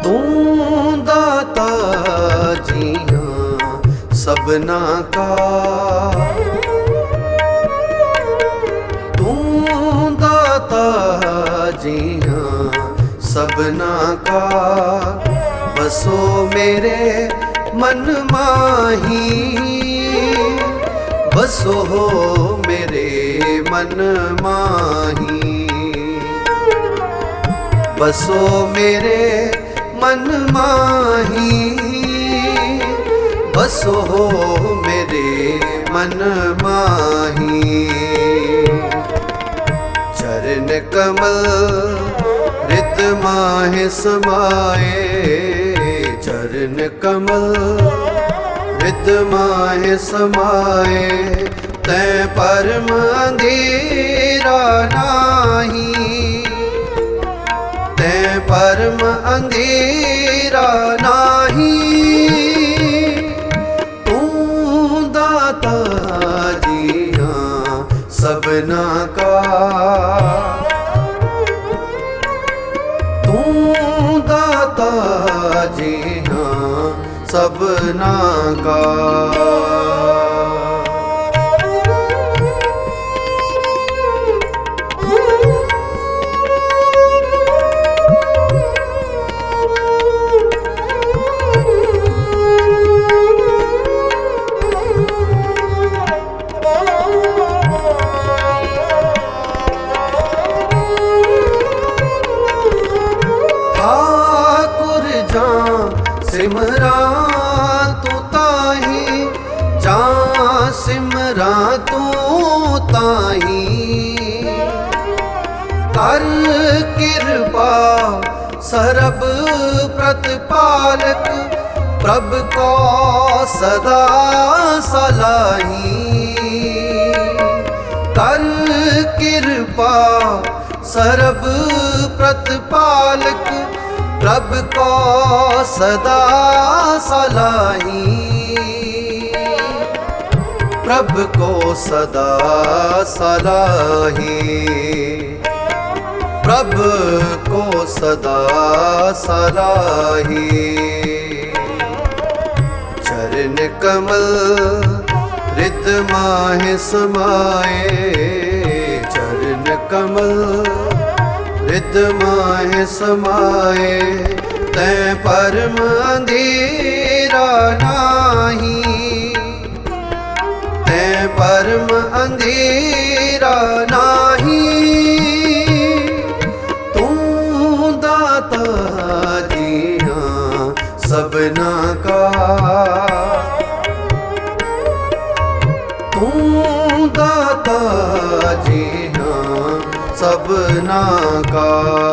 तू दाता जियां सबना का, तू दाता जियां सबना का। बसो मेरे मन माही, बसो मेरे मन माही, बसो मेरे मन माही, बसो मेरे मन माही। चरण कमल रित माहे समाए, चरण कमल रित माहे समाए। तै परम अंधेरा नाही, तै परम अंधेरा नाही। तू दाता जियां सबना का, तू दाता जियां सबना का। सिमरा तू ताही, जा सिमरा तू ताही। कर कृपा सरब प्रतिपालक, प्रभ को सदा सलाही। कर कृपा सरब प्रतिपालक, प्रभ को सदा सलाही। प्रभ को सदा सलाही, प्रभ को सदा सलाही। चरण कमल रित माहे समाए, चरण कमल रित माहे समाए। तै परम अंधेरा नाही, तै परम अंधेरा नाही। तू दाता जियां सबना का, तू दाता जियां सबना का।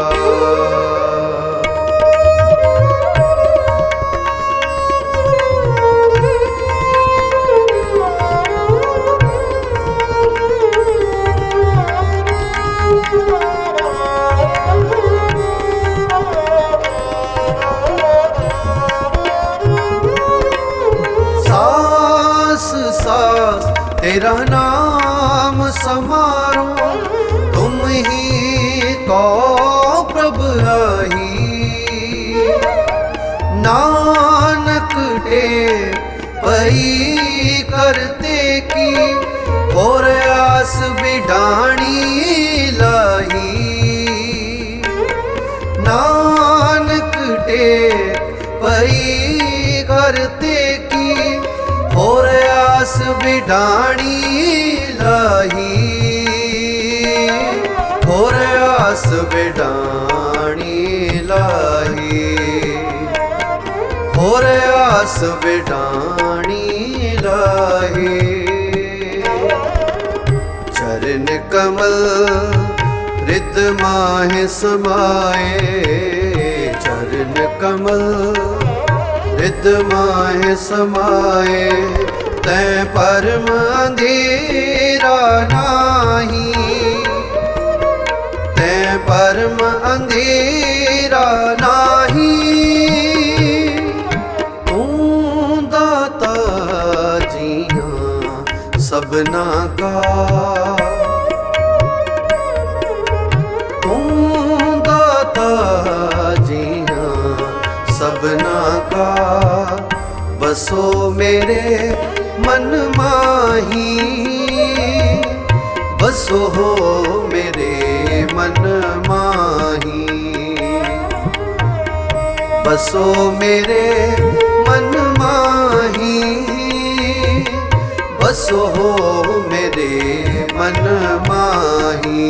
सास सास तेरा नाम समारो, तुम ही को प्रभ आही। नानक डे पई करते की, और आस बिडाणी लाही। नानक डे पई करते की, और आस बिडाणी लाही। और आस बिडाणी लाही, और आस बिडाणी लाही। चरण कमल रित माहे समाए, चरण कमल रित माहे समाए। तै परम अंधेरा नाही, तै परम अंधेरा नाही। तू दाता जियां सबना का, तू दाता जियां बसो मेरे मन माही, बसो हो मेरे मन माही, बसो मेरे मन माही, बसो हो मेरे मन माही।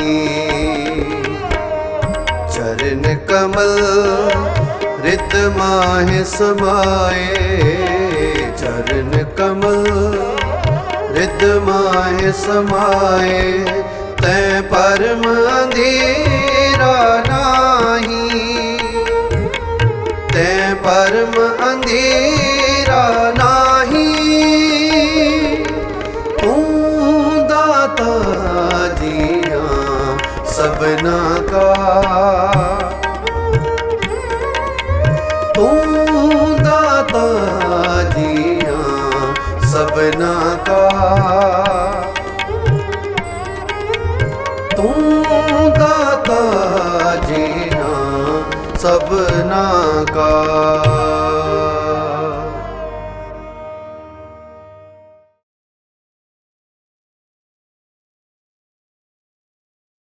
चरण कमल रित माहि समाए, चरण कमल रित माहि समाए, तै परम अंधेरा नाही, तै परम अंधेरा नाही। तू दाता जिया सबना का, तू दाता जिया सबना का, तू दाता जिया सबना का।